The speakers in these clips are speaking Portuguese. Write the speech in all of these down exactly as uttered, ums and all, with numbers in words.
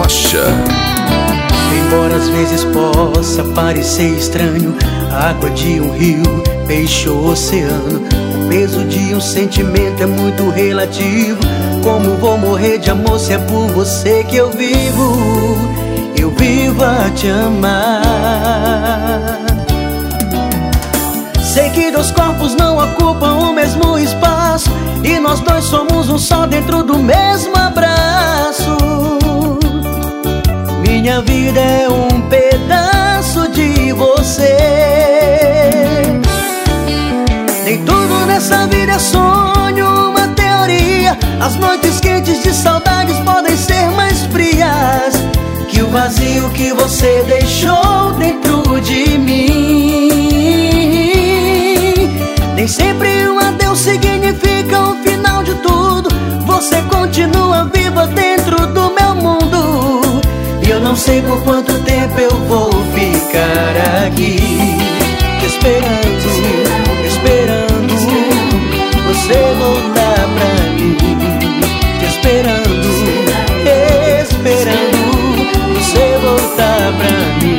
Rocha. Embora às vezes possa parecer estranho, a água de um rio, peixe ou oceano, o peso de um sentimento é muito relativo. Como vou morrer de amor se é por você que eu vivo? Eu vivo a te amar. Sei que dois corpos não ocupam o mesmo espaço, e nós dois somos um só dentro do mesmo abraço. Minha vida é um pedaço de você. Nem tudo nessa vida é sonho, uma teoria. As noites quentes de saudades podem ser mais frias que o vazio que você deixou dentro de mim. Nem sempre um adeus significa o final de tudo. Você continua viva dentro do meu mundo, e eu não sei por quanto tempo eu vou ficar aqui, esperando, esperando você voltar pra mim. Te esperando, esperando você voltar pra mim.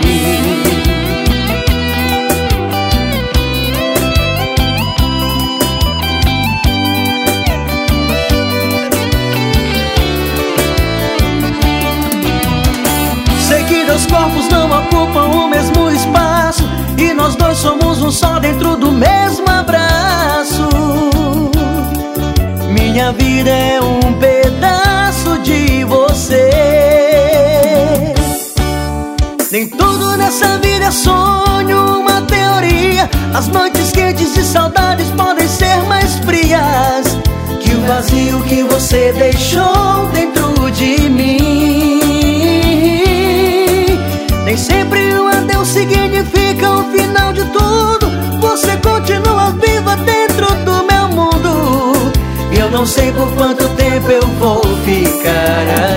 Os corpos não ocupam o mesmo espaço, e nós dois somos um só dentro do mesmo abraço. Minha vida é um pedaço de você. Nem tudo nessa vida é sonho, uma teoria. As noites quentes de saudades podem ser mais frias que o vazio que você deixou dentro de mim. Nem sempre um adeus significa o final de tudo. Você continua viva dentro do meu mundo, e eu não sei por quanto tempo eu vou ficar